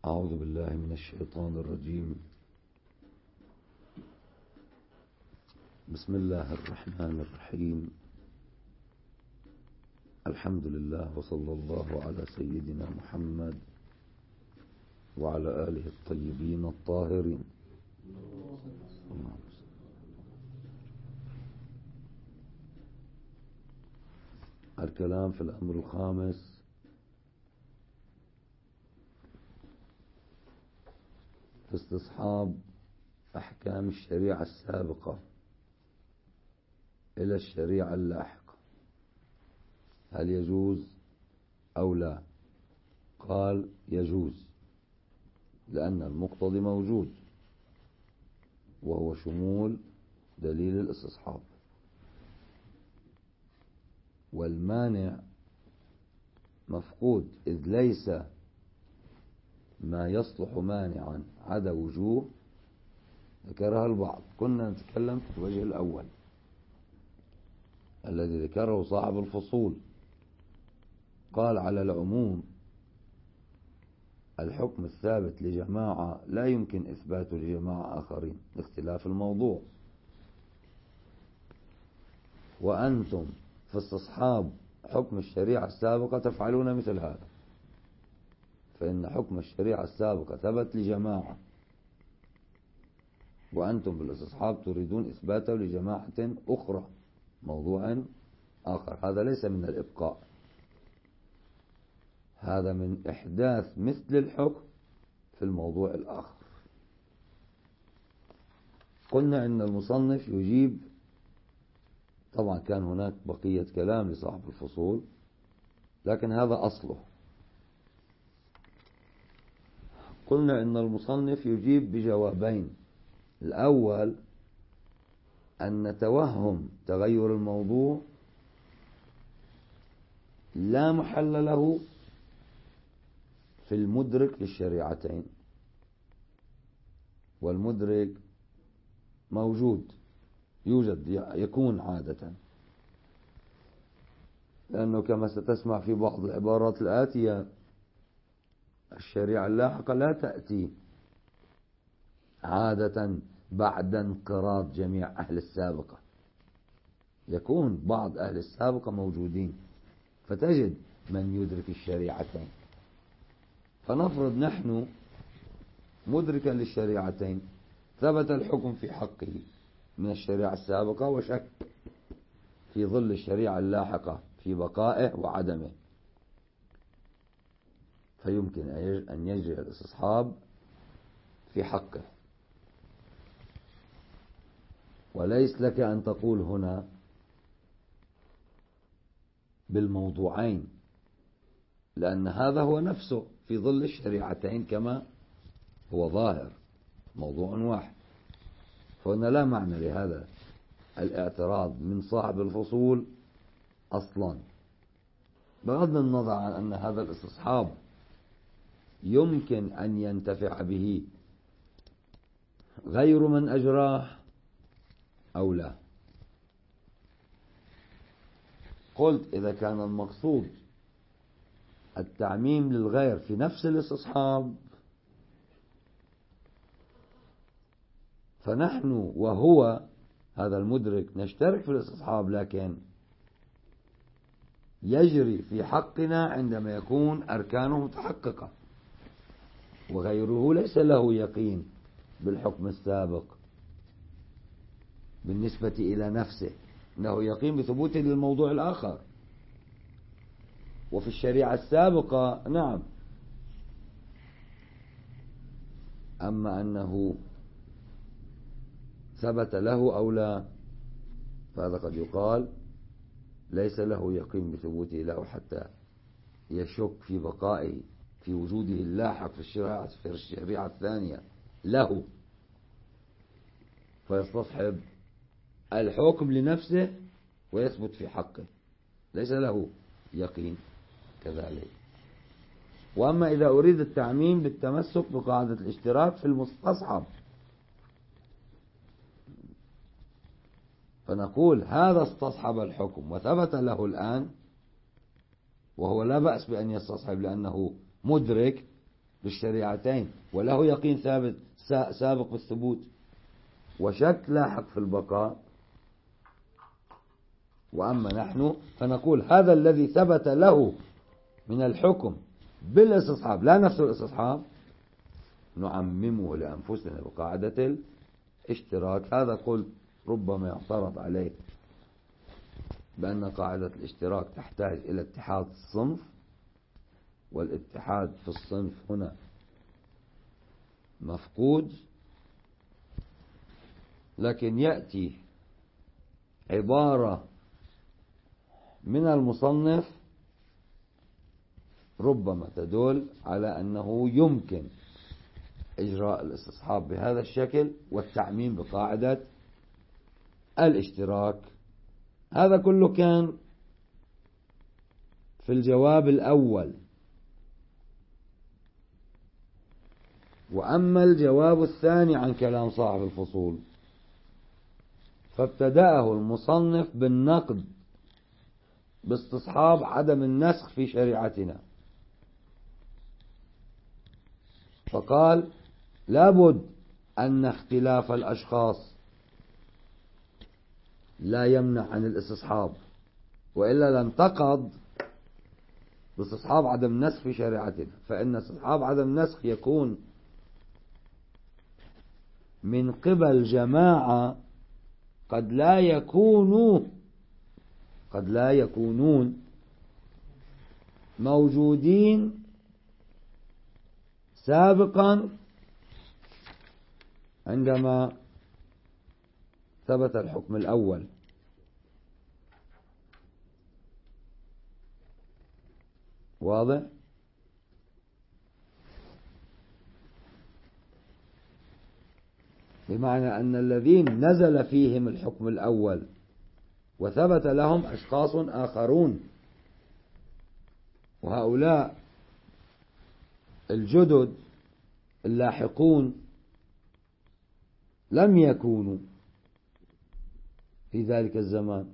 أعوذ بالله من الشيطان الرجيم. بسم الله الرحمن الرحيم. الحمد لله وصلى الله على سيدنا محمد وعلى آله الطيبين الطاهرين. الكلام في الأمر الخامس: في استصحاب أحكام الشريعة السابقة إلى الشريعة اللاحقة، هل يجوز أو لا؟ قال يجوز، لأن المقتضي موجود وهو شمول دليل الاستصحاب، والمانع مفقود، إذ ليس ما يصلح مانعا عدا وجوه ذكرها البعض. كنا نتكلم في الوجه الأول الذي ذكره صاحب الفصول، قال على العموم الحكم الثابت لجماعة لا يمكن إثباته لجماعة آخرين لاختلاف الموضوع، وأنتم في استصحاب حكم الشريعة السابقة تفعلون مثل هذا، فإن حكم الشريعة السابقة ثبت لجماعة، وأنتم بالاستصحاب تريدون إثباته لجماعة أخرى موضوع آخر. هذا ليس من الإبقاء، هذا من إحداث مثل الحكم في الموضوع الآخر. قلنا إن المصنف يجيب، طبعا كان هناك بقية كلام لصاحب الفصول لكن هذا أصله. قلنا إن المصنف يجيب بجوابين: الأول أن توهم تغير الموضوع لا محل له في المدرك للشريعتين، والمدرك موجود، يوجد، يكون عادة، لأنه كما ستسمع في بعض العبارات الآتية الشريعة اللاحقة لا تأتي عادة بعد انقراض جميع أهل السابقة، يكون بعض أهل السابقة موجودين فتجد من يدرك الشريعتين. فنفرض نحن مدركا للشريعتين، ثبت الحكم في حقه من الشريعة السابقة وشك في ظل الشريعة اللاحقة في بقائه وعدمه، فيمكن أن يجري الاستصحاب في حقه. وليس لك أن تقول هنا بالموضوعين، لأن هذا هو نفسه في ظل الشريعتين كما هو ظاهر موضوع واحد، فهنا لا معنى لهذا الاعتراض من صاحب الفصول أصلا، بغض النظر عن أن هذا الاستصحاب يمكن أن ينتفع به غير من أجراه أو لا. قلت إذا كان المقصود التعميم للغير في نفس الاستصحاب فنحن وهو هذا المدرك نشترك في الاستصحاب، لكن يجري في حقنا عندما يكون أركانه متحققة، وغيره ليس له يقين بالحكم السابق بالنسبة إلى نفسه، له يقين بثبوته للموضوع الآخر. وفي الشريعة السابقة نعم، أما أنه ثبت له أو لا فهذا قد يقال ليس له يقين بثبوته له حتى يشك في بقائه في وجوده اللاحق في الشريعة الثانية له، فيستصحب الحكم لنفسه ويثبت في حقه، ليس له يقين كذلك. وأما إذا أريد التعميم بالتمسك بقاعدة الاشتراك في المستصحب فنقول هذا استصحب الحكم وثبت له الآن، وهو لا بأس بأن يستصحب لأنه مدرك، بالشريعتين وله يقين ثابت سابق بالثبوت وشك لاحق في البقاء. وأما نحن فنقول هذا الذي ثبت له من الحكم بالاستصحاب لا نفس الاستصحاب نعممه لأنفسنا بقاعدة الاشتراك. هذا قلت ربما يعترض عليه بأن قاعدة الاشتراك تحتاج إلى اتحاد الصنف، والاتحاد في الصنف هنا مفقود. لكن يأتي عبارة من المصنف ربما تدل على أنه يمكن إجراء الاستصحاب بهذا الشكل والتعميم بقاعدة الاشتراك. هذا كله كان في الجواب الأول. وأما الجواب الثاني عن كلام صاحب الفصول فابتدأه المصنف بالنقد باستصحاب عدم النسخ في شريعتنا، فقال لابد أن اختلاف الأشخاص لا يمنع عن الاستصحاب، وإلا لانتقض باستصحاب عدم النسخ في شريعتنا، فإن استصحاب عدم النسخ يكون من قبل جماعة قد لا يكونون موجودين سابقا عندما ثبت الحكم الأول. واضح؟ بمعنى أن الذين نزل فيهم الحكم الأول وثبت لهم أشخاص آخرون، وهؤلاء الجدد اللاحقون لم يكونوا في ذلك الزمان.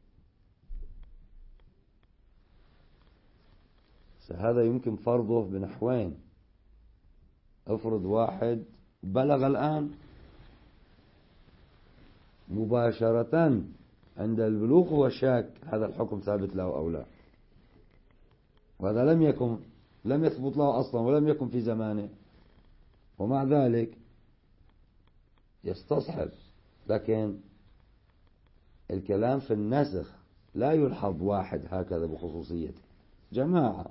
هذا يمكن فرضه بنحوين. افرض واحد بلغ الآن مباشرة عند البلوغ هو شاك هذا الحكم ثابت له أو لا، وهذا لم يثبت له أصلا ولم يكن في زمانه، ومع ذلك يستصحب. لكن الكلام في النسخ لا يلحظ واحد هكذا بخصوصيته، جماعة،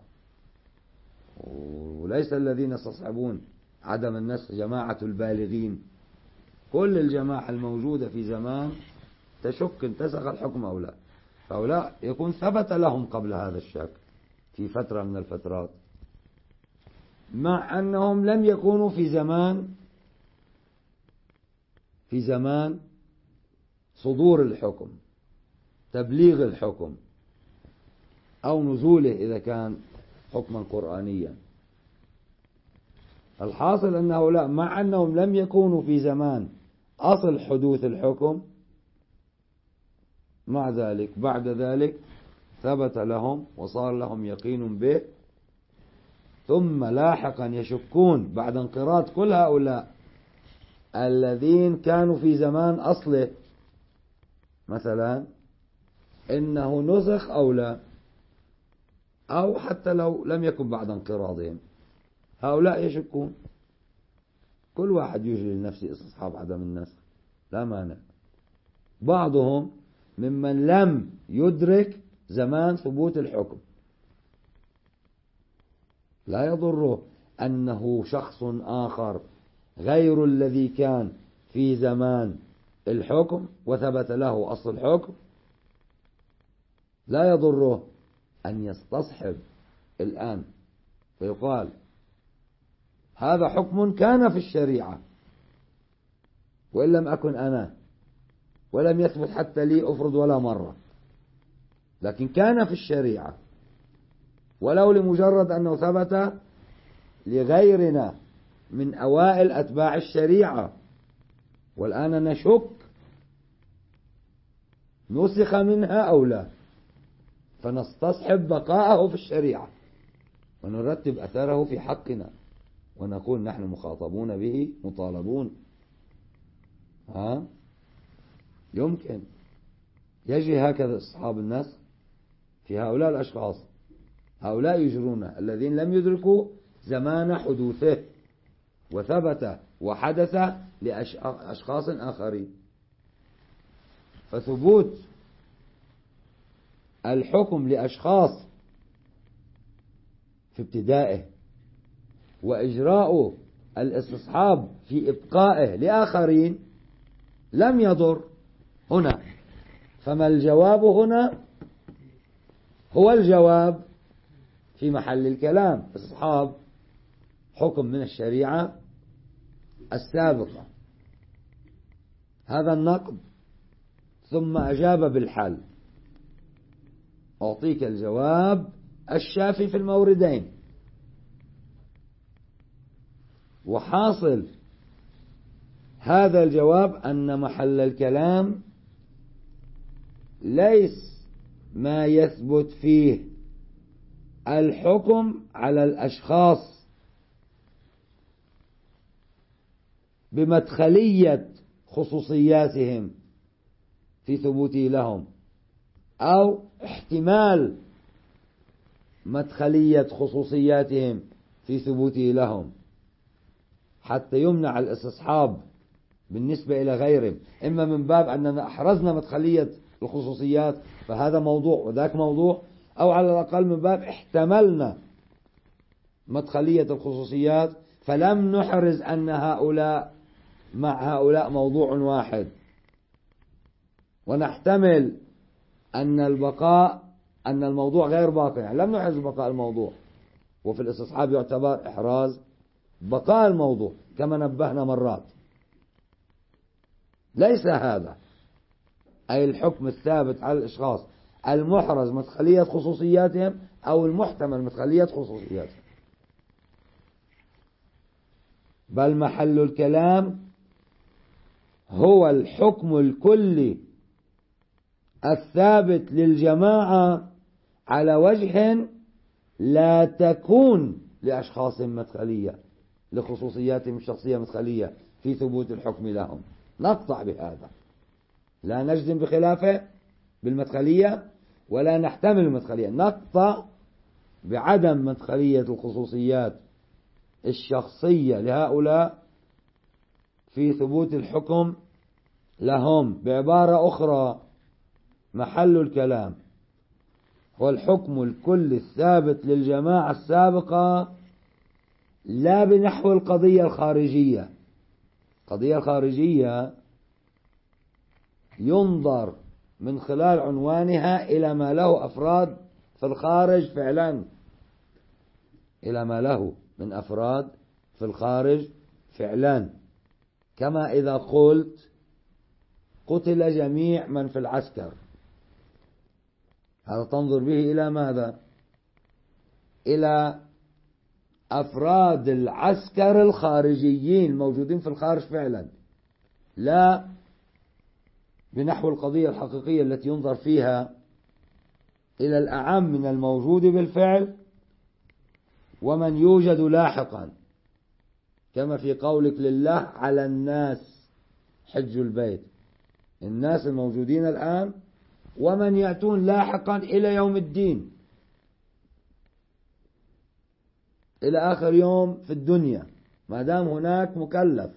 وليس الذين يستصحبون عدم النسخ جماعة البالغين. كل الجماعة الموجودة في زمان تشك انتسخ الحكم أو لا، فهؤلاء يكون ثبت لهم قبل هذا الشك في فترة من الفترات، مع أنهم لم يكونوا في زمان صدور الحكم، تبليغ الحكم، أو نزوله إذا كان حكما قرآنيا. الحاصل أن هؤلاء مع أنهم لم يكونوا في زمان أصل حدوث الحكم، مع ذلك بعد ذلك ثبت لهم وصار لهم يقين به، ثم لاحقا يشكون بعد انقراض كل هؤلاء الذين كانوا في زمان أصله مثلا إنه نسخ أو لا، أو حتى لو لم يكن بعد انقراضهم، هؤلاء يشكون. كل واحد يجري لنفسه استصحاب عدم النسخ لا مانع. بعضهم ممن لم يدرك زمان ثبوت الحكم، لا يضره أنه شخص آخر غير الذي كان في زمان الحكم وثبت له أصل الحكم، لا يضره أن يستصحب الآن فيقال هذا حكم كان في الشريعة وإن لم أكن أنا ولم يثبت حتى لي أفرض ولا مرة، لكن كان في الشريعة، ولو لمجرد أنه ثبت لغيرنا من أوائل أتباع الشريعة، والآن نشك نسخ منها أو لا، فنستصحب بقاءه في الشريعة ونرتب أثره في حقنا. ونقول نحن مخاطبون به مطالبون. يمكن يجري هكذا أصحاب النسخ في هؤلاء الأشخاص، هؤلاء يجرون الذين لم يدركوا زمان حدوثه وثبت وحدث لأشخاص آخرين. فثبوت الحكم لأشخاص في ابتدائه وإجراء الاستصحاب في إبقائه لآخرين لم يضر هنا. فما الجواب هنا؟ هو الجواب في محل الكلام، استصحاب حكم من الشريعة السابقة. هذا النقد. ثم أجاب بالحل. أعطيك الجواب الشافي في الموردين. وحاصل هذا الجواب أن محل الكلام ليس ما يثبت فيه الحكم على الأشخاص بمدخلية خصوصياتهم في ثبوته لهم، أو احتمال مدخلية خصوصياتهم في ثبوته لهم، حتى يمنع الاستصحاب بالنسبة إلى غيرهم، إما من باب أننا أحرزنا مدخلية الخصوصيات فهذا موضوع وذاك موضوع، أو على الأقل من باب احتملنا مدخلية الخصوصيات فلم نحرز أن هؤلاء مع هؤلاء موضوع واحد، ونحتمل أن الموضوع غير باقي، يعني لم نحرز بقاء الموضوع. وفي الاستصحاب يعتبر إحراز بقاء الموضوع كما نبهنا مرات. ليس هذا أي الحكم الثابت على الأشخاص المحرز مدخلية خصوصياتهم أو المحتمل مدخلية خصوصياتهم، بل محل الكلام هو الحكم الكلي الثابت للجماعة على وجه لا تكون لأشخاص مدخلية لخصوصياتهم الشخصية مدخلية في ثبوت الحكم لهم. نقطع بهذا، لا نجزم بخلافه بالمدخلية ولا نحتمل المدخلية، نقطع بعدم مدخلية الخصوصيات الشخصية لهؤلاء في ثبوت الحكم لهم. بعبارة أخرى، محل الكلام هو الحكم الكلي الثابت للجماعة السابقة لا بنحو القضية الخارجية. القضية الخارجية ينظر من خلال عنوانها إلى ما له أفراد في الخارج فعلا، إلى ما له من أفراد في الخارج فعلا، كما إذا قلت قتل جميع من في العسكر، هذا تنظر به إلى ماذا؟ إلى أفراد العسكر الخارجيين الموجودين في الخارج فعلا، لا بنحو القضية الحقيقية التي ينظر فيها إلى الأعم من الموجود بالفعل ومن يوجد لاحقا، كما في قولك لله على الناس حج البيت، الناس الموجودين الآن ومن يأتون لاحقا إلى يوم الدين، إلى آخر يوم في الدنيا ما دام هناك مكلف.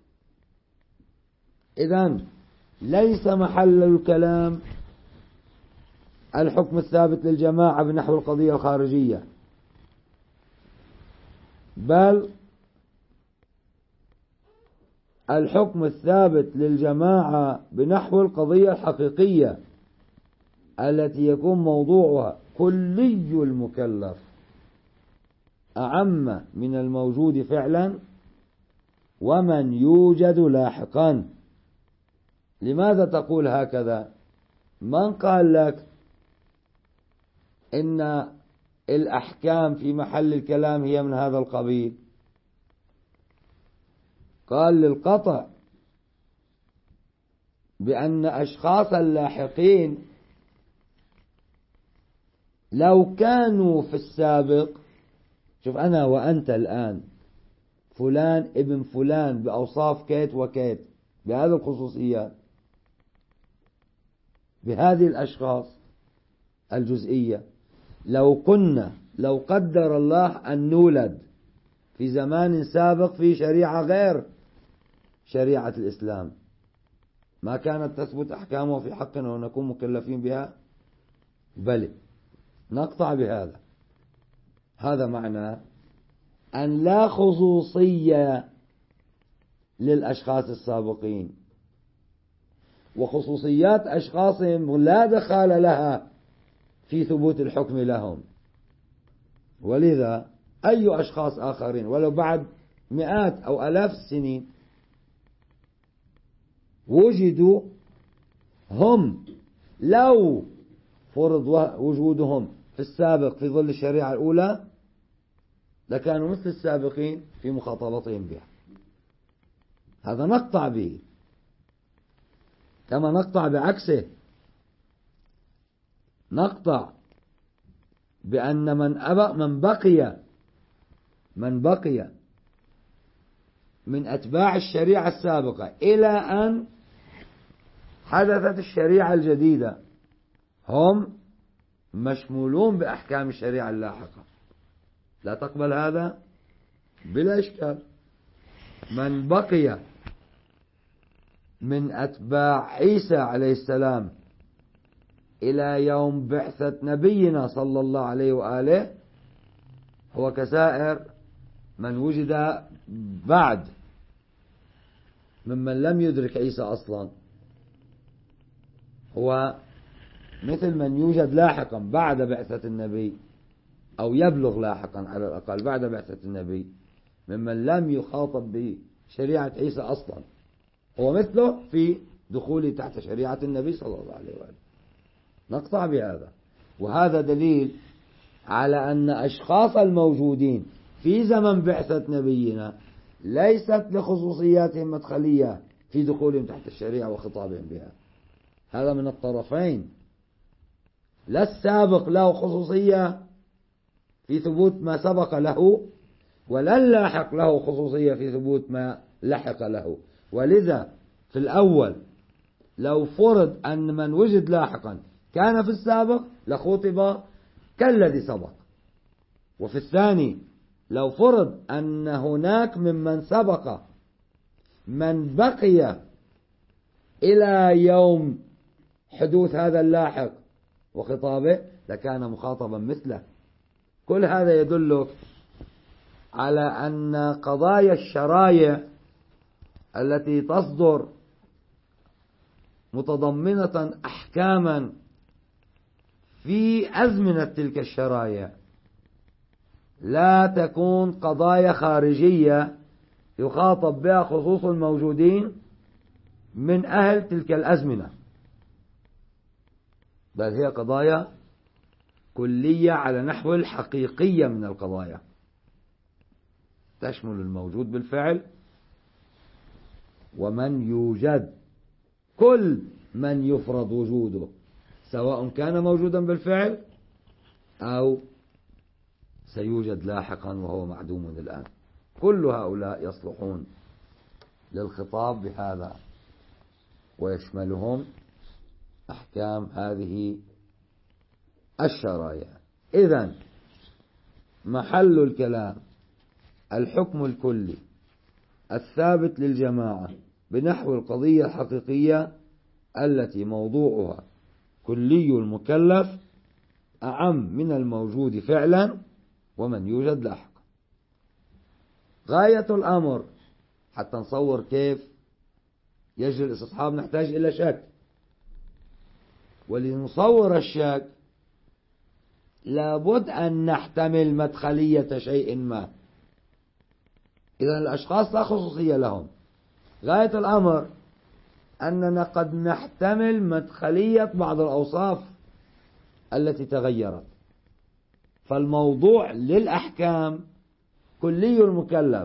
إذن ليس محل الكلام الحكم الثابت للجماعة بنحو القضية الخارجية، بل الحكم الثابت للجماعة بنحو القضية الحقيقية التي يكون موضوعها كلي المكلف أعم من الموجود فعلا ومن يوجد لاحقا. لماذا تقول هكذا؟ من قال لك إن الأحكام في محل الكلام هي من هذا القبيل؟ قال للقطع بأن أشخاص اللاحقين لو كانوا في السابق، شوف أنا وأنت الآن فلان ابن فلان بأوصاف كيت وكيت، بهذه الخصوصيات، بهذه الأشخاص الجزئية. لو قدر الله أن نولد في زمان سابق في شريعة غير شريعة الإسلام، ما كانت تثبت أحكامه في حقنا ونكون مكلفين بها؟ بل نقطع بهذا. هذا معنى أن لا خصوصية للأشخاص السابقين، وخصوصيات أشخاصهم لا دخل لها في ثبوت الحكم لهم. ولذا أي أشخاص آخرين ولو بعد مئات أو آلاف السنين وجدوا، هم لو فرض وجودهم في السابق في ظل الشريعة الأولى لكانوا مثل السابقين في مخاطبتهم بها. هذا نقطع به، كما نقطع بعكسه. نقطع بأن من بقي من أتباع الشريعة السابقة إلى أن حدثت الشريعة الجديدة هم مشمولون بأحكام الشريعة اللاحقة. لا تقبل هذا بلا إشكال. من بقي من أتباع عيسى عليه السلام إلى يوم بعثة نبينا صلى الله عليه وآله هو كسائر من وجد بعد ممن لم يدرك عيسى أصلا. هو مثل من يوجد لاحقا بعد بعثة النبي، أو يبلغ لاحقا على الأقل بعد بعثة النبي، ممن لم يخاطب بشريعة عيسى أصلا. هو مثله في دخوله تحت شريعة النبي صلى الله عليه وآله. نقطع بهذا. وهذا دليل على أن أشخاص الموجودين في زمن بعثة نبينا ليست لخصوصياتهم مدخلية في دخولهم تحت الشريعة وخطابهم بها. هذا من الطرفين. لا السابق له خصوصية في ثبوت ما سبق له، ولا اللاحق له خصوصية في ثبوت ما لحق له. ولذا في الأول لو فرض أن من وجد لاحقا كان في السابق لخطب كالذي سبق. وفي الثاني لو فرض أن هناك ممن سبق من بقي إلى يوم حدوث هذا اللاحق وخطابه لكان مخاطبا مثله. كل هذا يدلك على أن قضايا الشرائع التي تصدر متضمنة أحكاما في أزمنة تلك الشرائع لا تكون قضايا خارجية يخاطب بها خصوص الموجودين من أهل تلك الأزمنة، بل هي قضايا كلية على نحو الحقيقية من القضايا، تشمل الموجود بالفعل ومن يوجد. كل من يفرض وجوده سواء كان موجودا بالفعل أو سيوجد لاحقا وهو معدوم الآن، كل هؤلاء يصلحون للخطاب بهذا ويشملهم أحكام هذه الشرائع. إذن محل الكلام الحكم الكلي الثابت للجماعة بنحو القضية الحقيقية التي موضوعها كلي المكلف أعم من الموجود فعلا ومن يوجد لاحقا. غاية الأمر حتى نصور كيف يجري الاستصحاب نحتاج إلى شك، ولنصور الشك لابد أن نحتمل مدخلية شيء ما. إذن الأشخاص لا خصوصية لهم. غاية الأمر أننا قد نحتمل مدخلية بعض الأوصاف التي تغيرت. فالموضوع للأحكام كلي المكلف،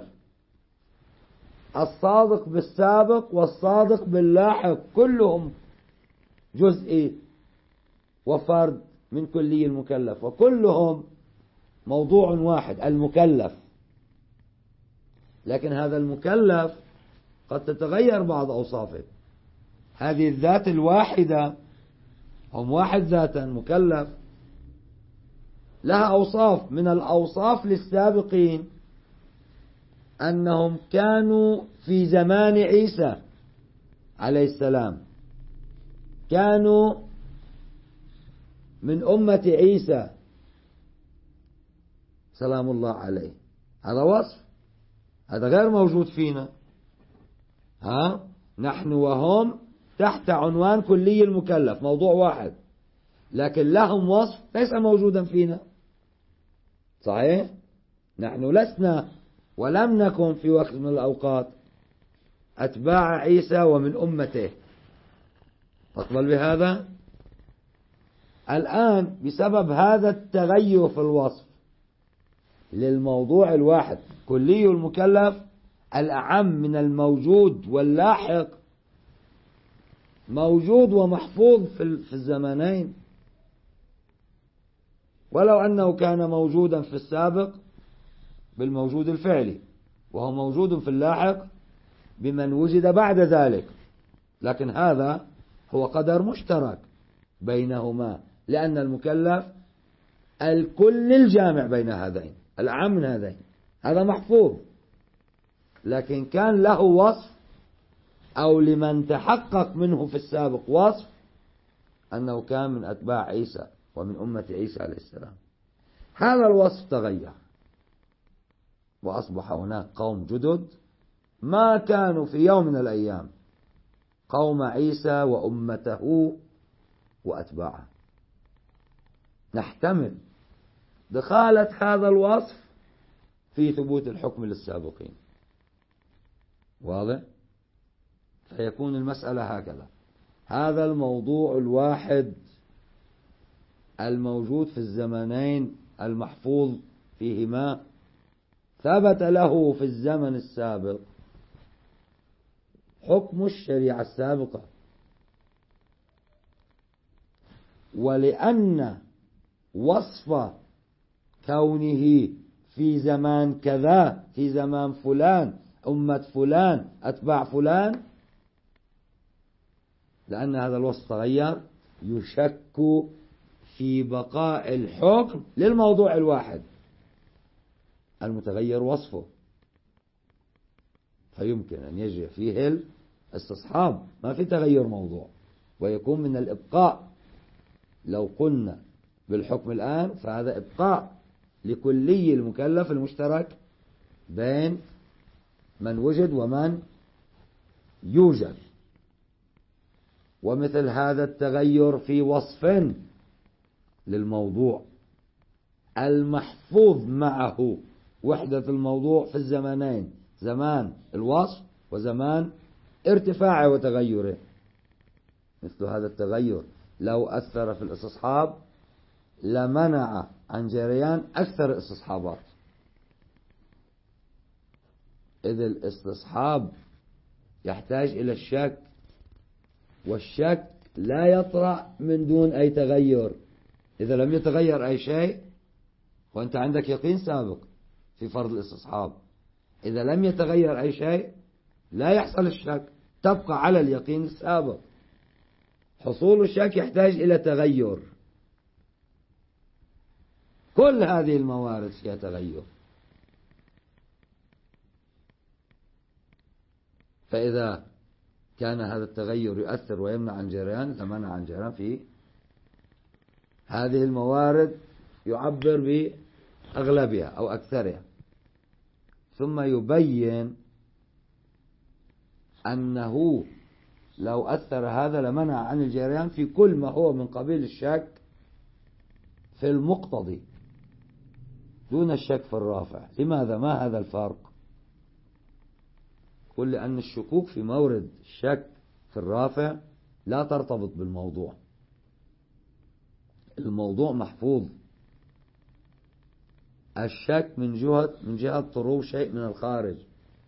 الصادق بالسابق والصادق باللاحق كلهم جزئي وفرد من كلي المكلف، وكلهم موضوع واحد المكلف. لكن هذا المكلف قد تتغير بعض أوصافه. هذه الذات الواحدة، هم واحد ذاتا مكلف، لها أوصاف. من الأوصاف للسابقين أنهم كانوا في زمان عيسى عليه السلام، كانوا من أمة عيسى سلام الله عليه. هذا وصف، هذا غير موجود فينا. نحن وهم تحت عنوان كلي المكلف، موضوع واحد، لكن لهم وصف ليس موجودا فينا. صحيح؟ نحن لسنا ولم نكن في وقت من الأوقات أتباع عيسى ومن أمته. تقبل بهذا؟ الآن بسبب هذا التغير في الوصف للموضوع الواحد كلي المكلف الأعم من الموجود واللاحق، موجود ومحفوظ في الزمانين، ولو أنه كان موجودا في السابق بالموجود الفعلي، وهو موجود في اللاحق بمن وجد بعد ذلك، لكن هذا هو قدر مشترك بينهما، لأن المكلف الكل الجامع بين هذين، الأعم من هذين، هذا محفوظ. لكن كان له وصف، أو لمن تحقق منه في السابق وصف، أنه كان من أتباع عيسى ومن أمة عيسى عليه السلام. هذا الوصف تغير، وأصبح هناك قوم جدد ما كانوا في يوم من الأيام قوم عيسى وأمته وأتباعه. نحتمل دخالة هذا الوصف في ثبوت الحكم للسابقين. واضح؟ فيكون المسألة هكذا: هذا الموضوع الواحد الموجود في الزمنين المحفوظ فيهما ثبت له في الزمن السابق حكم الشريعة السابقة، ولأن وصف كونه في زمان كذا، في زمان فلان، أمة فلان، أتباع فلان، لأن هذا الوصف تغير، يشك في بقاء الحكم للموضوع الواحد المتغير وصفه، فيمكن أن يجري فيه الاستصحاب، ما في تغير موضوع، ويكون من الإبقاء. لو قلنا بالحكم الآن فهذا إبقاء لكلي المكلف المشترك بين من وجد ومن يوجد. ومثل هذا التغير في وصف للموضوع المحفوظ معه وحدة الموضوع في الزمانين، زمان الوصف وزمان ارتفاعه وتغيره. مثل هذا التغير لو أثر في الاستصحاب لمنع عن جريان أكثر الاستصحابات، إذ الاستصحاب يحتاج إلى الشك، والشك لا يطرأ من دون أي تغير. إذا لم يتغير أي شيء وأنت عندك يقين سابق في فرض الاستصحاب، إذا لم يتغير أي شيء لا يحصل الشك، تبقى على اليقين السابق. حصول الشك يحتاج إلى تغير. كل هذه الموارد فيها تغير، فإذا كان هذا التغير يؤثر ويمنع عن جريان لمنع عن جريان في هذه الموارد، يعبر بأغلبها أو أكثرها، ثم يبين أنه لو أثر هذا لمنع عن الجريان في كل ما هو من قبيل الشك في المقتضي دون الشك في الرافع. لماذا؟ ما هذا الفرق؟ قل لأن الشكوك في مورد الشك في الرافع لا ترتبط بالموضوع، الموضوع محفوظ. الشك من جهة طروء شيء من الخارج.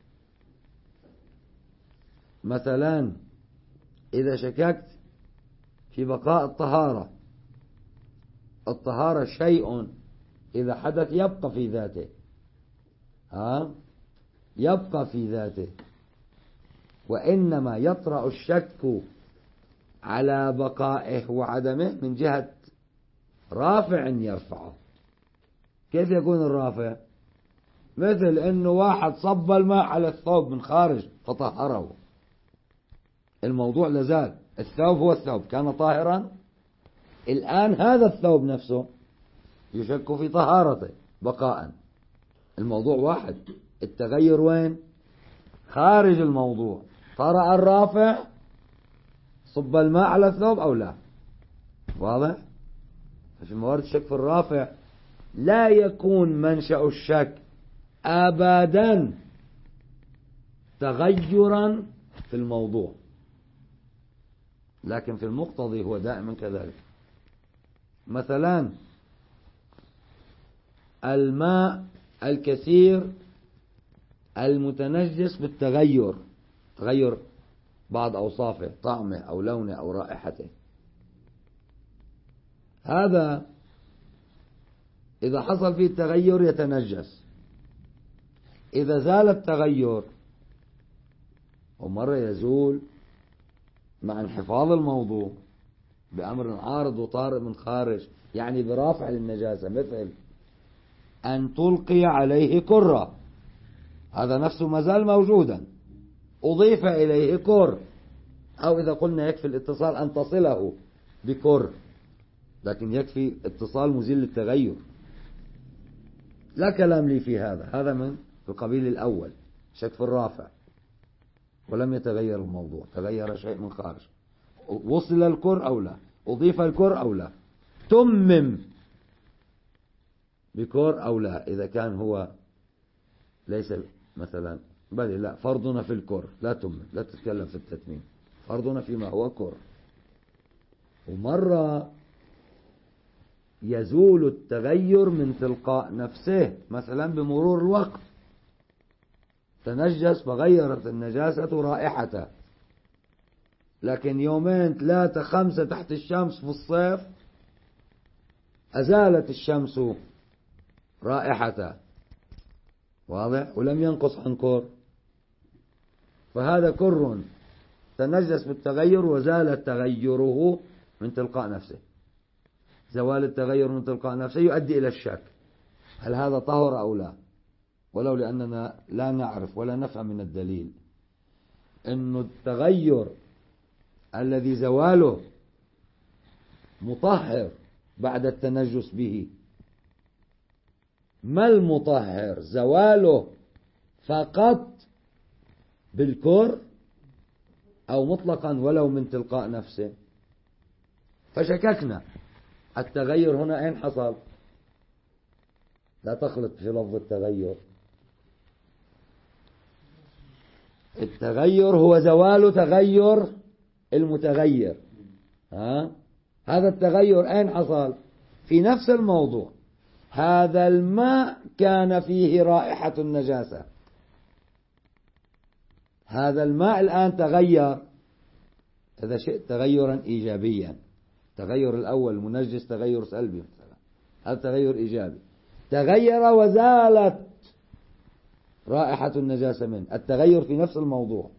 مثلا إذا شككت في بقاء الطهارة، الطهارة شيء إذا حدث يبقى في ذاته، يبقى في ذاته، وإنما يطرأ الشك على بقائه وعدمه من جهة رافع يرفعه. كيف يكون الرافع؟ مثل أنه واحد صب الماء على الثوب من خارج فطهره، الموضوع لازال، الثوب هو الثوب كان طاهرا، الآن هذا الثوب نفسه يشك في طهارته بقاء، الموضوع واحد، التغير وين؟ خارج الموضوع. طرأ الرافع، صب الماء على الثوب أو لا؟ واضح؟ ففي موارد الشك في الرافع لا يكون منشأ الشك أبدا تغيرا في الموضوع، لكن في المقتضي هو دائما كذلك. مثلا الماء الكثير المتنجس بالتغير، تغير بعض أوصافه، طعمه أو لونه أو رائحته، هذا إذا حصل فيه التغير يتنجس. إذا زال التغير، ومرة يزول مع انحفاظ الموضوع بأمر عارض وطارئ من خارج، يعني برافع للنجاسة، مثل أن تلقي عليه كرة، هذا نفسه ما زال موجودا، أضيف إليه كر، أو إذا قلنا يكفي الاتصال أن تصله بكر، لكن يكفي اتصال مزيل للتغير، لا كلام لي في هذا، هذا من القبيل الأول، شك في الرافع، ولم يتغير الموضوع، تغير شيء من خارج، وصل الكر أو لا، أضيف الكر أو لا، تمم بكر أو لا، إذا كان هو ليس مثلا، بل لا، فرضنا في الكر، لا تمم، لا تتكلم في التتميم، فرضنا فيما هو كر. ومرة يزول التغير من تلقاء نفسه، مثلا بمرور الوقت تنجس فغيرت النجاسة رائحته، لكن يومين 3 5 تحت الشمس في الصيف أزالت الشمس رائحته، واضح، ولم ينقص عن كر، فهذا كر تنجس بالتغير وزال تغيره من تلقاء نفسه. زوال التغير من تلقاء نفسه يؤدي إلى الشك هل هذا طهر أو لا، ولو لأننا لا نعرف ولا نفهم من الدليل أن التغير الذي زواله مطهر بعد التنجس به. ما المطهر؟ زواله فقط بالكر أو مطلقا ولو من تلقاء نفسه؟ فشككنا، التغير هنا أين حصل؟ لا تخلط في لفظ التغير، التغير هو زوال تغير المتغير، هذا التغير أين حصل؟ في نفس الموضوع، هذا الماء كان فيه رائحة النجاسة، هذا الماء الآن تغير، إذا شئت تغيرا إيجابيا، تغير الأول منجس تغير سلبي مثلا، هذا تغير إيجابي، تغير وزالت رائحة النجاسة منه، التغير في نفس الموضوع.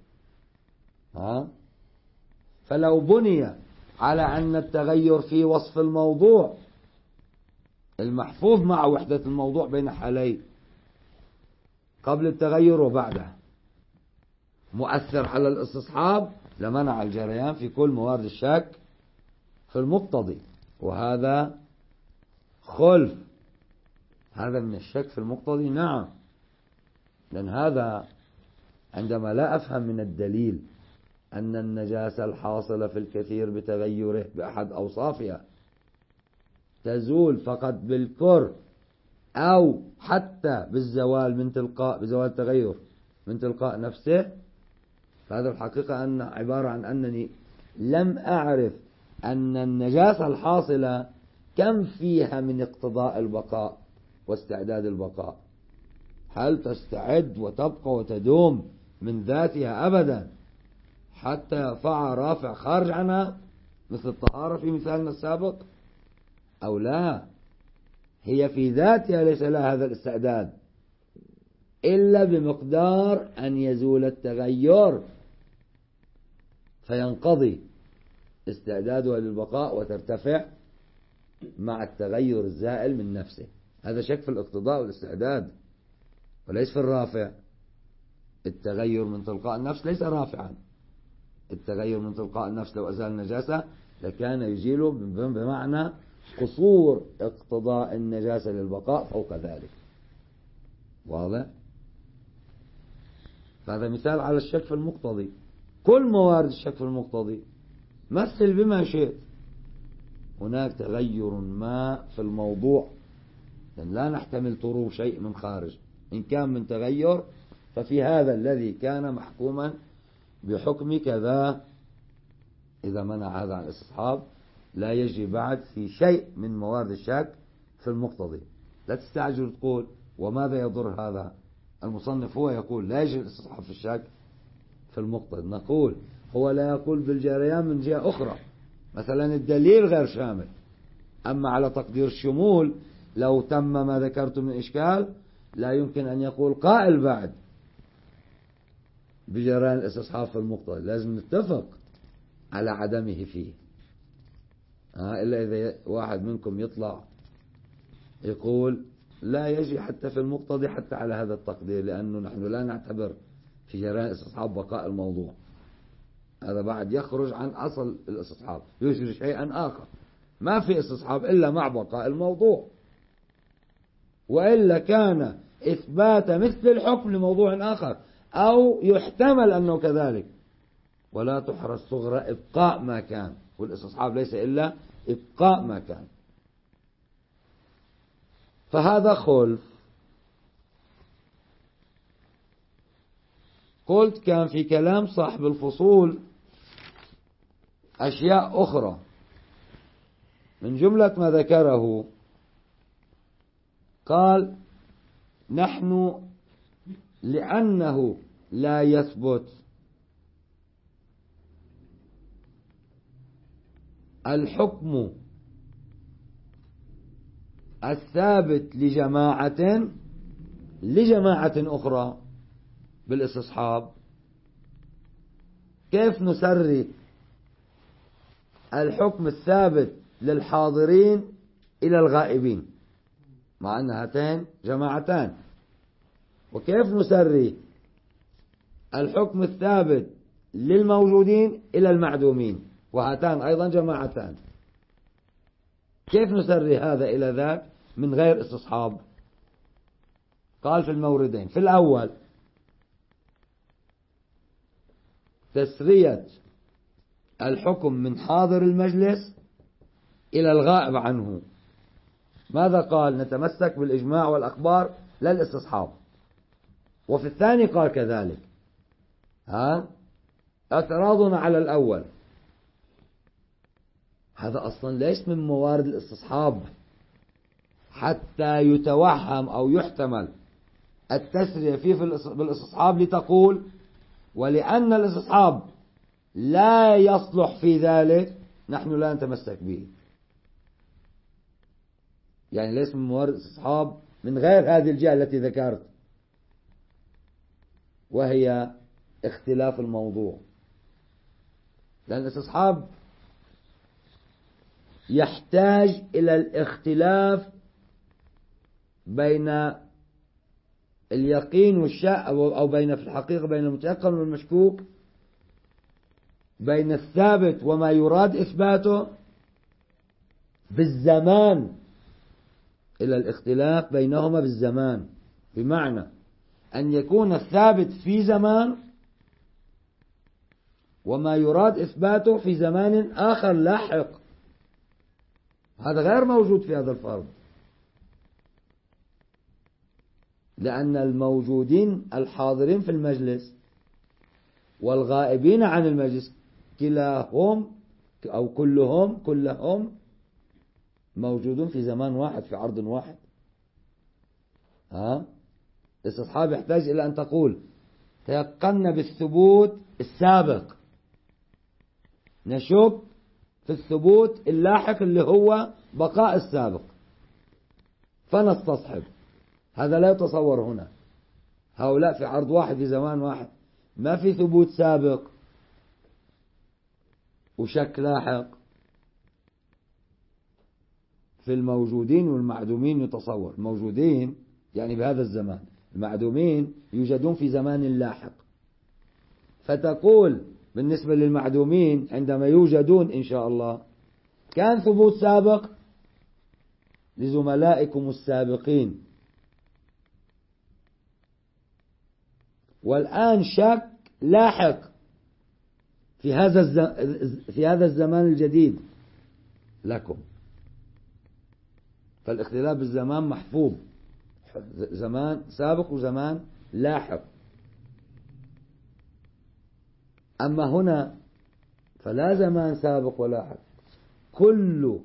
فلو بني على أن التغير في وصف الموضوع المحفوظ مع وحدة الموضوع بين حالين، قبل التغير وبعده، مؤثر على الاستصحاب، لمنع الجريان في كل موارد الشك في المقتضي، وهذا خلف، هذا من الشك في المقتضي، نعم، لأن هذا عندما لا أفهم من الدليل أن النجاسة الحاصلة في الكثير بتغيره بأحد أوصافها تزول فقط بالكر أو حتى بالزوال من تلقاء، بزوال التغير من تلقاء نفسه، فهذا الحقيقة أن عبارة عن أنني لم أعرف أن النجاسة الحاصلة كم فيها من اقتضاء البقاء واستعداد البقاء، هل تستعد وتبقى وتدوم من ذاتها أبدا حتى يرفع رافع خارج عنها مثل الطهارة في مثالنا السابق، أو لا، هي في ذاتها ليس لها هذا الاستعداد إلا بمقدار أن يزول التغير فينقضي استعدادها للبقاء وترتفع مع التغير الزائل من نفسه. هذا شك في الاقتضاء والاستعداد وليس في الرافع. التغير من تلقاء النفس ليس رافعا. التغير من تلقاء النفس لو أزال النجاسة لكان يزيله بمعنى قصور اقتضاء النجاسة للبقاء فوق ذلك. واضح؟ فهذا مثال على الشك في المقتضي. كل موارد الشك في المقتضي مثل بما شئت. هناك تغير ما في الموضوع، لأن لا نحتمل طروء شيء من خارج. إن كان من تغير ففي هذا الذي كان محكوما بحكم كذا، إذا منع هذا عن الاستصحاب لا يجري بعد في شيء من موارد الشك في المقتضي. لا تستعجل تقول وماذا يضر هذا. المصنف هو يقول لا يجري الاستصحاب في الشك في المقتضي. نقول هو لا يقول بالجريان من جهة أخرى، مثلا الدليل غير شامل. أما على تقدير الشمول لو تم ما ذكرت من إشكال لا يمكن أن يقول قائل بعد بجريان الاستصحاب في المقتضي، لازم نتفق على عدمه فيه. إلا إذا واحد منكم يطلع يقول لا يجري حتى في المقتضي حتى على هذا التقدير، لأنه نحن لا نعتبر في جريان الاستصحاب بقاء الموضوع. هذا بعد يخرج عن أصل الاستصحاب، يجري شيئا آخر. ما في استصحاب إلا مع بقاء الموضوع، وإلا كان إثبات مثل الحكم لموضوع آخر أو يحتمل أنه كذلك، ولا تحرى الصغرى إبقاء ما كان. والاستصحاب ليس إلا إبقاء ما كان. فهذا خلف. قلت كان في كلام صاحب الفصول أشياء أخرى، من جملة ما ذكره قال نحن لأنه لا يثبت الحكم الثابت لجماعة أخرى بالاستصحاب، كيف نسري الحكم الثابت للحاضرين إلى الغائبين مع أن هاتين جماعتان، وكيف نسري الحكم الثابت للموجودين إلى المعدومين وهاتان أيضا جماعتان. كيف نسري هذا إلى ذاك من غير استصحاب؟ قال في الموردين. في الأول تسرية الحكم من حاضر المجلس إلى الغائب عنه. ماذا قال؟ نتمسك بالإجماع والأخبار لا الاستصحاب. وفي الثاني قال كذلك. اعتراضنا على الأول، هذا أصلا ليس من موارد الاستصحاب حتى يتوهم أو يحتمل التسرية فيه بالاستصحاب، لتقول ولأن الاستصحاب لا يصلح في ذلك نحن لا نتمسك به. يعني ليس من موارد الاستصحاب من غير هذه الجهة التي ذكرت، وهي اختلاف الموضوع. لأن الاستصحاب يحتاج إلى الاختلاف بين اليقين والشك، أو بين في الحقيقة بين المتيقن والمشكوك، بين الثابت وما يراد إثباته بالزمان، إلى الاختلاف بينهما بالزمان، بمعنى أن يكون الثابت في زمان وما يراد إثباته في زمان آخر لاحق. هذا غير موجود في هذا الفرض، لأن الموجودين الحاضرين في المجلس والغائبين عن المجلس كلاهم أو كلهم موجودون في زمان واحد، في عرض واحد. الاستصحاب يحتاج إلى أن تقول تيقنا بالثبوت السابق، نشك في الثبوت اللاحق اللي هو بقاء السابق فنستصحب. هذا لا يتصور هنا. هؤلاء في عرض واحد في زمان واحد، ما في ثبوت سابق وشك لاحق. في الموجودين والمعدومين يتصور، الموجودين يعني بهذا الزمان، المعدومين يوجدون في زمان لاحق. فتقول بالنسبة للمعدومين عندما يوجدون إن شاء الله كان ثبوت سابق لزملائكم السابقين، والآن شك لاحق في هذا الزمان الجديد لكم. فالاختلاف بالزمان محفوظ، زمان سابق وزمان لاحق. أما هنا فلا زمان سابق ولاحق، كل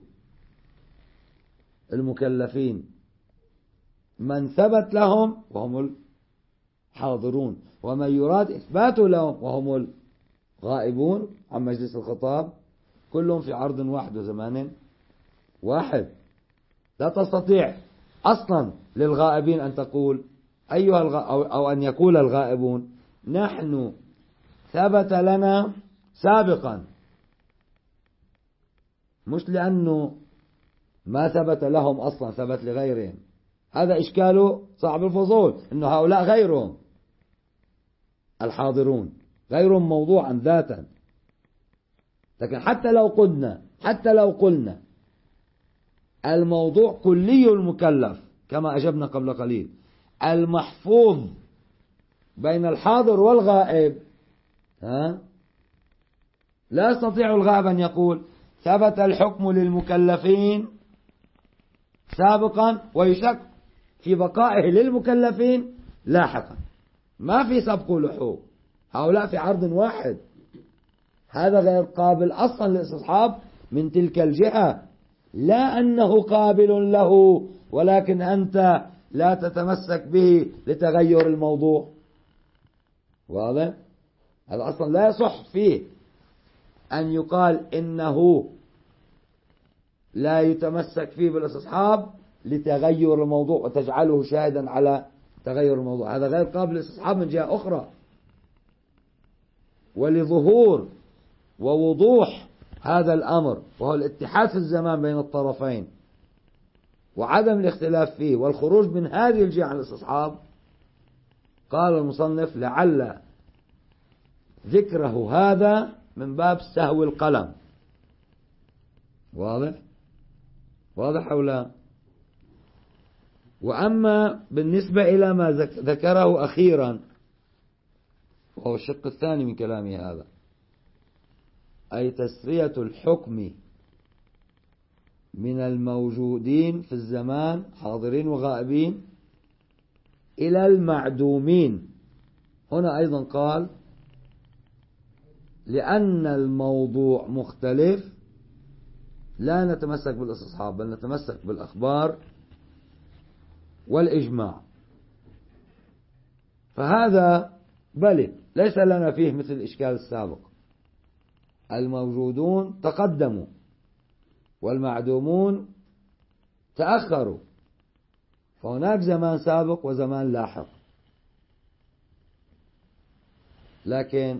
المكلفين من ثبت لهم وهم الحاضرون، ومن يراد إثباته لهم وهم الغائبون عن مجلس الخطاب، كلهم في عرض واحد وزمان واحد. لا تستطيع أصلا للغائبين أن تقول أو أن يقول الغائبون نحن ثبت لنا سابقا، مش لأنه ما ثبت لهم أصلا، ثبت لغيرهم. هذا إشكاله صعب الفصول، إنه هؤلاء غيرهم الحاضرون، غيرهم موضوعا ذاتا. لكن حتى لو قلنا الموضوع كلي المكلف كما أجبنا قبل قليل، المحفوظ بين الحاضر والغائب، لا يستطيع الغائب أن يقول ثبت الحكم للمكلفين سابقا ويشك في بقائه للمكلفين لاحقا. ما في سبق ولحوق، هؤلاء في عرض واحد. هذا غير قابل أصلا للاستصحاب من تلك الجهة، لا أنه قابل له ولكن أنت لا تتمسك به لتغير الموضوع. واضح؟ هذا أصلا لا يصح فيه أن يقال إنه لا يتمسك فيه بالاستصحاب لتغير الموضوع وتجعله شاهدا على تغير الموضوع. هذا غير قابل للاستصحاب من جهة أخرى. ولظهور ووضوح هذا الأمر، وهو الاتحاد في الزمان بين الطرفين وعدم الاختلاف فيه والخروج من هذه الجهة عن الاستصحاب، قال المصنف لعل ذكره هذا من باب سهو القلم. واضح أو لا؟ وأما بالنسبة إلى ما ذكره أخيرا، وهو الشق الثاني من كلامه هذا، أي تسرية الحكم من الموجودين في الزمان حاضرين وغائبين إلى المعدومين. هنا أيضا قال لأن الموضوع مختلف لا نتمسك بالاستصحاب بل نتمسك بالأخبار والإجماع. فهذا بل ليس لنا فيه مثل الإشكال السابق، الموجودون تقدموا والمعدومون تأخروا، فهناك زمان سابق وزمان لاحق. لكن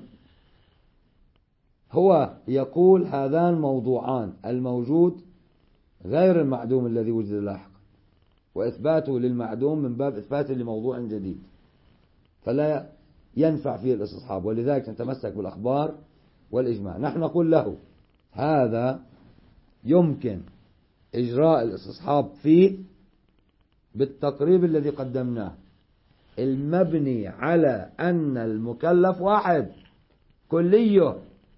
هو يقول هذان موضوعان، الموجود غير المعدوم الذي وجد لاحقا، وإثباته للمعدوم من باب إثباته لموضوع جديد، فلا ينفع فيه الاستصحاب، ولذلك نتمسك بالأخبار والإجماع. نحن نقول له هذا يمكن إجراء الاستصحاب فيه بالتقريب الذي قدمناه، المبني على أن المكلف واحد كليه،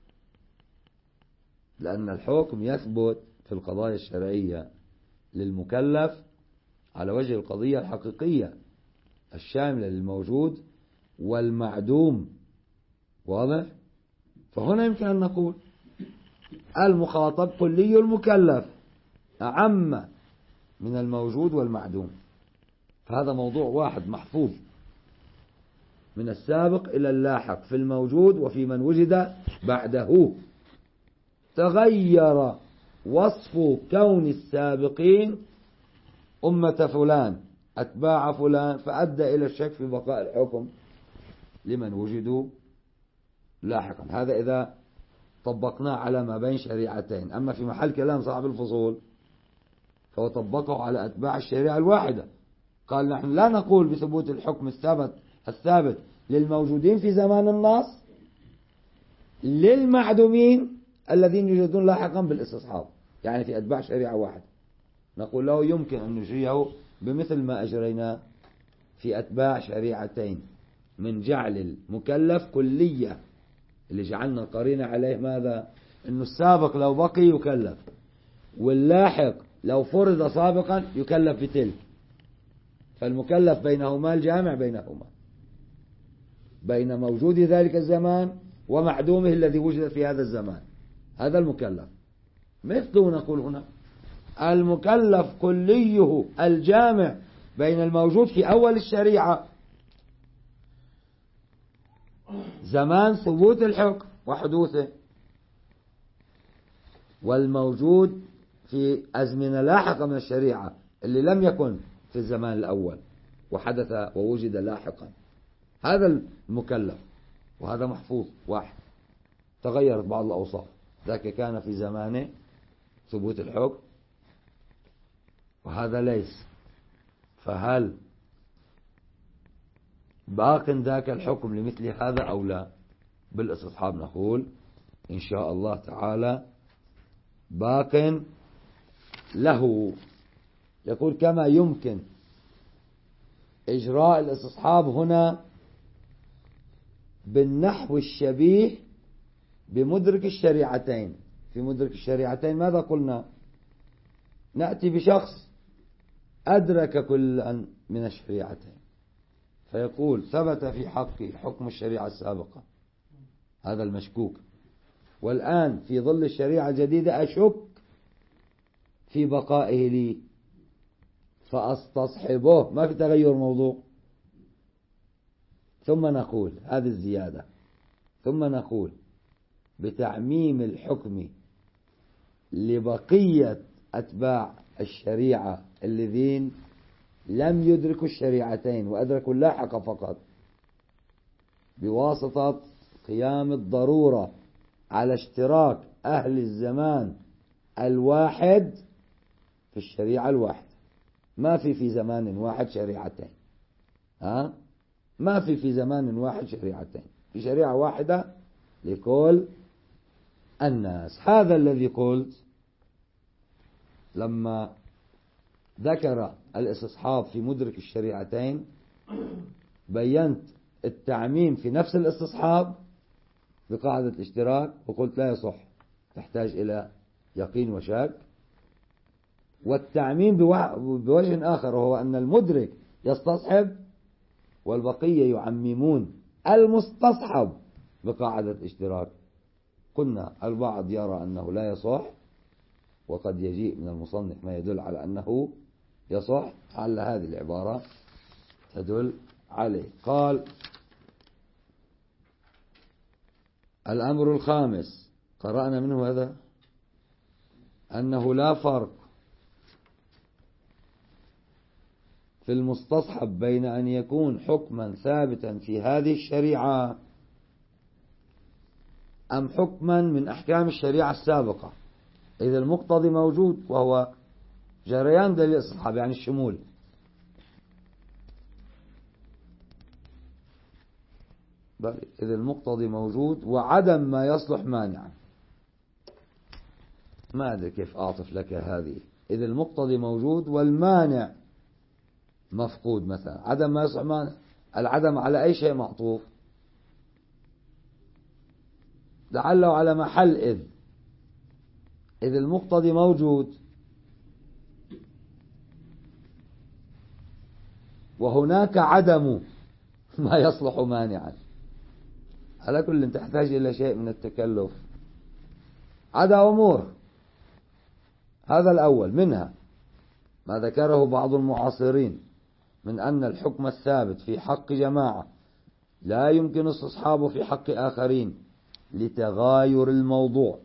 لأن الحكم يثبت في القضايا الشرعية للمكلف على وجه القضية الحقيقية الشاملة للموجود والمعدوم. واضح؟ فهنا يمكن أن نقول المخاطب كلي المكلف أعم من الموجود والمعدوم، فهذا موضوع واحد محفوظ من السابق إلى اللاحق في الموجود وفي من وجد بعده. تغير وصف كون السابقين أمة فلان أتباع فلان، فأدى إلى الشك في بقاء الحكم لمن وجدوا لاحقا. هذا إذا طبقناه على ما بين شريعتين. أما في محل كلام صاحب الفصول فهو طبقه على أتباع الشريعة الواحدة. قال نحن لا نقول بثبوت الحكم الثابت للموجودين في زمان النص للمعدومين الذين يوجدون لاحقا بالاستصحاب، يعني في أتباع شريعة واحدة نقول له يمكن أن نجريه بمثل ما أجرينا في أتباع شريعتين، من جعل المكلف كلية اللي جعلنا قرينة عليه ماذا؟ أنه السابق لو بقي يكلف، واللاحق لو فرض سابقا يكلف بتلك، فالمكلف بينهما الجامع بينهما بين موجود ذلك الزمان ومعدومه الذي وجد في هذا الزمان، هذا المكلف. مثله نقول هنا المكلف كليه الجامع بين الموجود في أول الشريعة زمان ثبوت الحكم وحدوثه، والموجود في أزمنة لاحقة من الشريعة اللي لم يكن في الزمان الأول وحدث ووجد لاحقا، هذا المكلف. وهذا محفوظ واحد، تغيرت بعض الأوصاف، ذاك كان في زمانه ثبوت الحكم وهذا ليس، فهل باق ذاك الحكم لمثل هذا أو لا؟ بالاستصحاب نقول إن شاء الله تعالى باق له. يقول كما يمكن إجراء الاستصحاب هنا بالنحو الشبيه بمدرك الشريعتين. في مدرك الشريعتين ماذا قلنا؟ نأتي بشخص أدرك كل من الشريعتين فيقول ثبت في حقي حكم الشريعة السابقة، هذا المشكوك، والآن في ظل الشريعة الجديدة أشك في بقائه لي فأستصحبه، ما في تغير موضوع. ثم نقول هذه الزيادة، ثم نقول بتعميم الحكم لبقية أتباع الشريعة الذين لم يدركوا الشريعتين وأدركوا اللاحق فقط، بواسطة قيام الضرورة على اشتراك أهل الزمان الواحد في الشريعة الواحدة. ما في زمان واحد شريعتين، ما في زمان واحد شريعتين، في شريعة واحدة لكل الناس. هذا الذي قلت لما ذكر الاستصحاب في مدرك الشريعتين، بينت التعميم في نفس الاستصحاب بقاعدة الاشتراك وقلت لا يصح، تحتاج إلى يقين وشك. والتعميم بوجه آخر وهو أن المدرك يستصحب والبقية يعممون المستصحب بقاعدة الاشتراك. قلنا البعض يرى أنه لا يصح، وقد يجيء من المصنف ما يدل على أنه يصح، على هذه العبارة تدل عليه. قال الأمر الخامس قرأنا منه هذا أنه لا فرق في المستصحب بين أن يكون حكما ثابتا في هذه الشريعة أم حكما من أحكام الشريعة السابقة، إذا المقتضي موجود وهو جريان دليل الاستصحاب يعني الشمول. بل إذا المقتضي موجود وعدم ما يصلح مانعا. ما أدري كيف أعطف لك هذه. إذا المقتضي موجود والمانع مفقود، مثلا عدم ما يصلح مانع، العدم على أي شيء معطوف؟ لعله على محل إذ المقتضي موجود وهناك عدم ما يصلح مانعا، على كل تحتاج إلى شيء من التكلف. عدا أمور، هذا الأول منها ما ذكره بعض المعاصرين من أن الحكم الثابت في حق جماعة لا يمكن استصحابه في حق آخرين لتغاير الموضوع،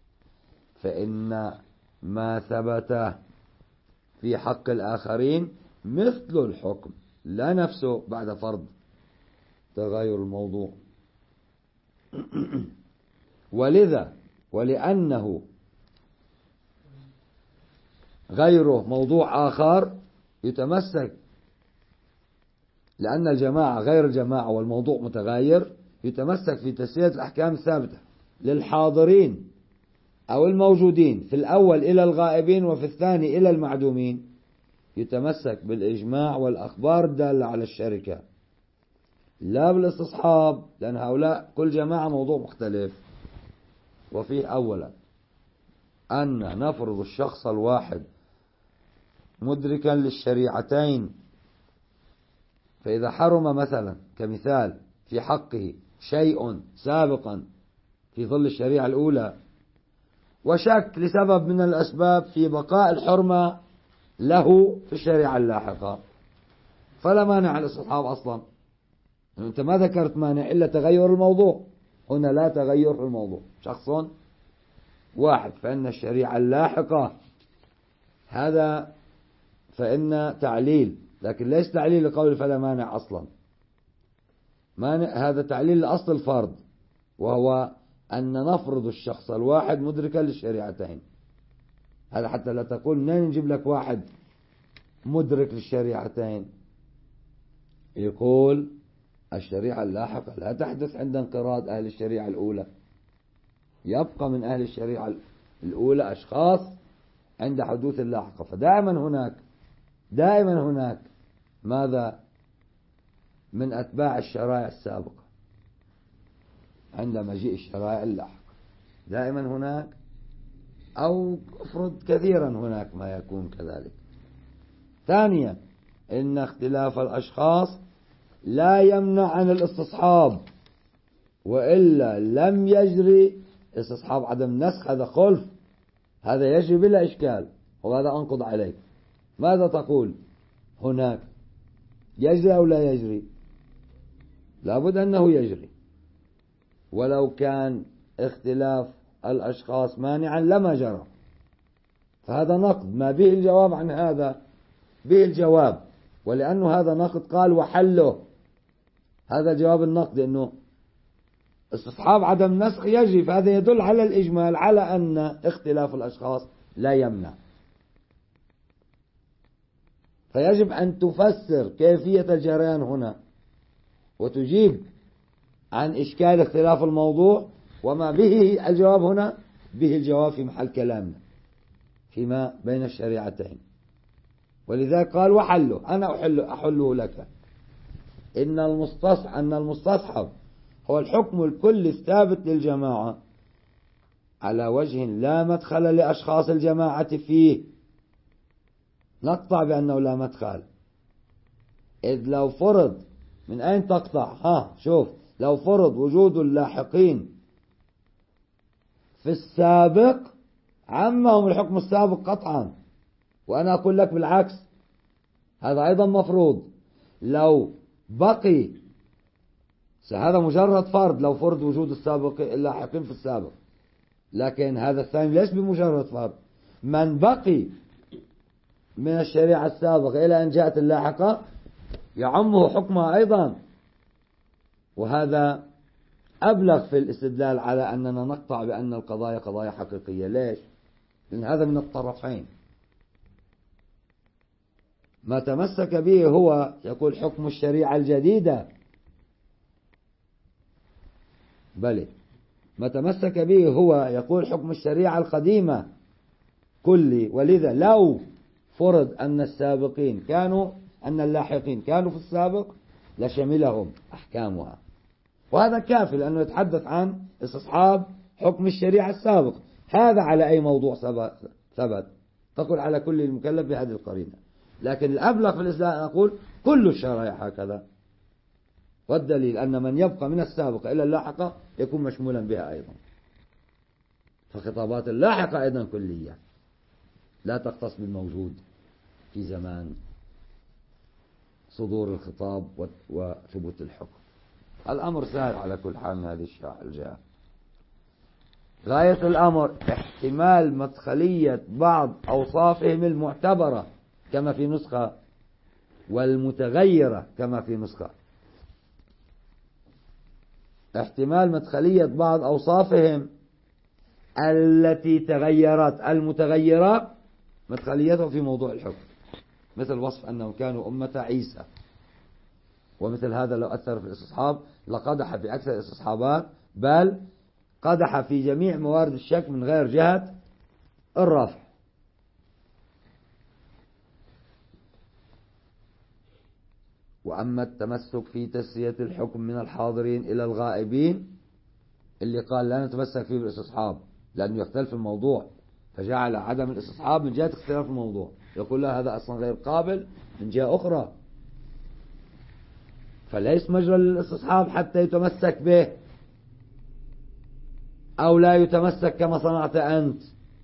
فإن ما ثبت في حق الآخرين مثل الحكم لا نفسه بعد فرض تغير الموضوع. ولذا ولأنه غيره موضوع آخر يتمسك، لأن الجماعة غير الجماعة والموضوع متغير، يتمسك في تسلية الأحكام الثابتة للحاضرين أو الموجودين في الأول إلى الغائبين وفي الثاني إلى المعدومين، يتمسك بالإجماع والأخبار الدالة على الشركة لا بالاستصحاب، لأن هؤلاء كل جماعة موضوع مختلف. وفيه أولا أن نفرض الشخص الواحد مدركا للشريعتين، فإذا حرم مثلا كمثال في حقه شيء سابقا في ظل الشريعة الأولى وشك لسبب من الأسباب في بقاء الحرمة له في الشريعة اللاحقة، فلا مانع الاستصحاب أصلا. أنت ما ذكرت مانع إلا تغير الموضوع، هنا لا تغير في الموضوع، شخص واحد. فإن الشريعة اللاحقة هذا فإن تعليل، لكن ليس تعليل لقول فلا مانع أصلا، هذا تعليل لأصل الفرض، وهو أن نفرض الشخص الواحد مدركا للشريعتين. هذا حتى لا تقول منين نجيب لك واحد مدرك للشريعتين. يقول الشريعة اللاحقة لا تحدث عند انقراض أهل الشريعة الأولى، يبقى من أهل الشريعة الأولى أشخاص عند حدوث اللاحقة، دائما هناك ماذا من أتباع الشرائع السابقة عند مجيء الشرائع اللاحقة، دائما هناك، أو افرض كثيرا هناك ما يكون كذلك. ثانيا إن اختلاف الأشخاص لا يمنع عن الاستصحاب، وإلا لم يجري استصحاب عدم نسخ، هذا خلف، هذا يجري بلا إشكال، وهذا أنقض عليك. ماذا تقول هناك؟ يجري أو لا يجري؟ لابد أنه يجري، ولو كان اختلاف الأشخاص مانعا لما جرى، فهذا نقد ما به الجواب عن هذا، به الجواب، ولأنه هذا نقد قال وحله، هذا جواب النقد أنه استصحاب عدم نسخ يجري، فهذا يدل على الإجمال على أن اختلاف الأشخاص لا يمنع. فيجب أن تفسر كيفية الجريان هنا وتجيب عن إشكال اختلاف الموضوع، وما به الجواب هنا به الجواب في محل كلامنا فيما بين الشريعتين. ولذلك قال وحله، أنا أحله لك. أن المستصحب هو الحكم الكلي الثابت للجماعة على وجه لا مدخل لأشخاص الجماعة فيه، نقطع بأنه لا مدخل، إذ لو فرض، من أين تقطع؟ شوف، لو فرض وجود اللاحقين في السابق عمهم الحكم السابق قطعا، وأنا أقول لك بالعكس، هذا أيضا مفروض. لو بقي، هذا مجرد فرض، لو فرض وجود اللاحقين في السابق، لكن هذا الثاني ليس بمجرد فرض، من بقي من الشريعة السابقة إلى أن جاءت اللاحقة يعمه حكمها أيضا، وهذا أبلغ في الاستدلال على أننا نقطع بأن القضايا قضايا حقيقية. ليش؟ لأن هذا من الطرفين. ما تمسك به هو يقول حكم الشريعة الجديدة، بل ما تمسك به هو يقول حكم الشريعة القديمة كلي. ولذا لو فرض أن اللاحقين كانوا في السابق لشملهم أحكامها، وهذا كافي لأنه يتحدث عن استصحاب حكم الشريعة السابق. هذا على أي موضوع ثبت؟ تقول على كل المكلف بهذه القرينة. لكن الأبلغ في الإسلام أن أقول كل الشرائع هكذا، والدليل أن من يبقى من السابقة إلى اللاحقة يكون مشمولا بها أيضا. فخطابات اللاحقة أيضا كلية لا تختص بالموجود في زمان صدور الخطاب وثبوت الحكم. الأمر سهل على كل حال من هذه الجهة. غاية الأمر احتمال مدخلية بعض أوصافهم المعتبرة كما في نسخة والمتغيرة كما في نسخة. احتمال مدخلية بعض أوصافهم التي تغيرت، المتغيرة مدخليتهم في موضوع الحكم، مثل وصف أنهم كانوا أمة عيسى، ومثل هذا لو أثر في الاستصحاب لقدح في أكثر الاستصحابات، بل قدح في جميع موارد الشك من غير جهة الرفع. وأما التمسك في تسرية الحكم من الحاضرين إلى الغائبين اللي قال لا نتمسك فيه بالاستصحاب لأنه يختلف الموضوع، فجعل عدم الاستصحاب من جهة اختلاف الموضوع، يقول لا هذا أصلا غير قابل من جهة أخرى، فليس مجرى للاستصحاب حتى يتمسك به أو لا يتمسك كما صنعت أنت،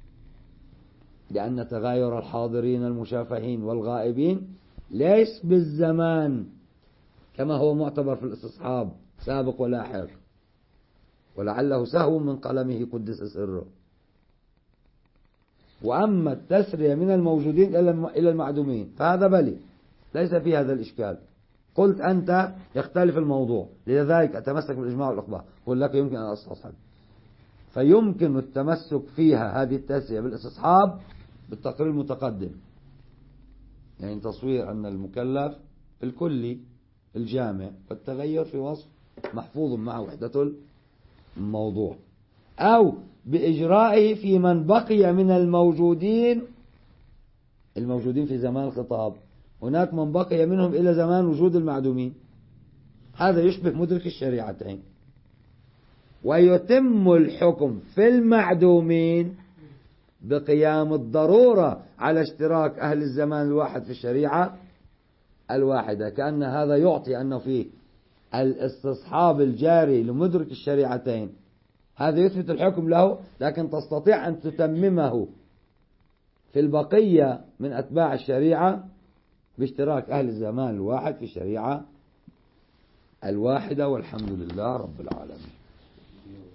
لأن تغاير الحاضرين المشافهين والغائبين ليس بالزمان كما هو معتبر في الاستصحاب سابق ولاحق، ولعله سهو من قلمه قدس سره. وأما التسرية من الموجودين إلى المعدومين فهذا بلي ليس في هذا الإشكال. قلت أنت يختلف الموضوع، لذلك أتمسك بالإجماع والإخبار، قل لك يمكن أن أستصحب، فيمكن التمسك فيها هذه التسرية بالاستصحاب بالتقرير المتقدم، يعني تصوير أن المكلف الكلي الجامع والتغير في وصف محفوظ مع وحدة الموضوع، أو بإجرائه في من بقي من الموجودين في زمان الخطاب، هناك من بقي منهم إلى زمان وجود المعدومين، هذا يشبه مدرك الشريعتين. ويتم الحكم في المعدومين بقيام الضرورة على اشتراك أهل الزمان الواحد في الشريعة الواحدة، كأن هذا يعطي أنه في الاستصحاب الجاري لمدرك الشريعتين هذا يثبت الحكم له، لكن تستطيع أن تتممه في البقية من أتباع الشريعة باشتراك أهل الزمان الواحد في الشريعة الواحدة. والحمد لله رب العالمين.